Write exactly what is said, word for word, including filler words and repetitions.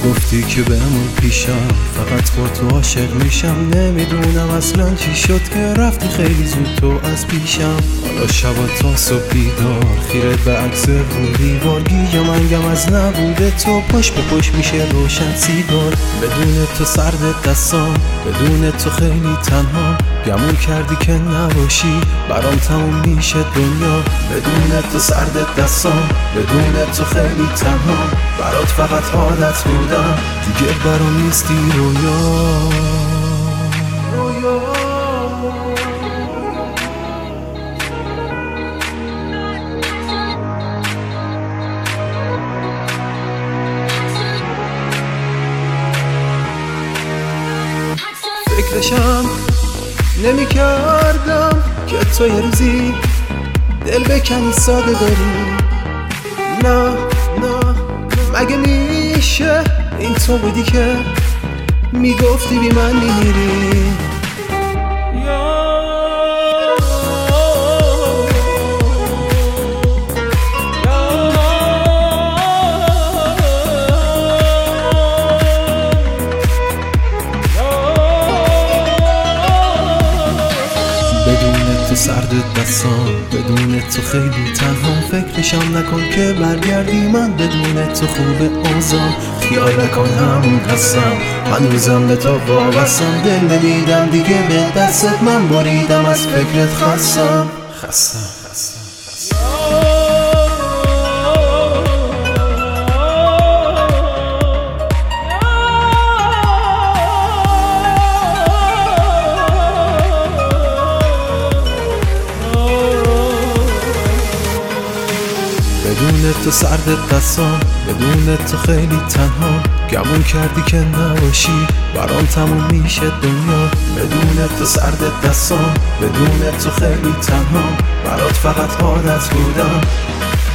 گفتی که بمون پیشم، فقط با تو عاشق میشم. نمیدونم اصلا چی شد که رفتی خیلی زود تو از پیشم. حالا شبا تا صبح بیدار، خیرت به عکس رو دیوار، گیج منگم از نبوده تو، پشت به پشت میشه روشن سیگار. بدون تو سرد دستام، بدون تو خیلی تنها، گمون کردی که نباشی برام تموم میشه دنیا. بدون تو سرد دستام، بدون تو خیلی تنها، برات فقط عادت بودم، دیگه برام نیستی رویا. فکرشم نمی کردم که تو یه روزی دل بکنی ساده بری. نه نه مگه میشه این تو بودی که میگفتی بی من میمیری. بدون تو سرد دستام، بدون تو خیلی تنها، فکرشم نکن که برگردی، من بدون تو خوب اوضاع. خیال نکن همون هستم، هنوزم به تو وابستم، دل نمیدم دیگه به دستت، من بریدم از فکرت خستم خستم خستم بدون تو سرد دستام، بدون تو خیلی تنها، گمون کردی که نباشی برام تموم میشه دنیا. بدون تو سرد دستام، بدون تو خیلی تنها، برات فقط عادت بودم،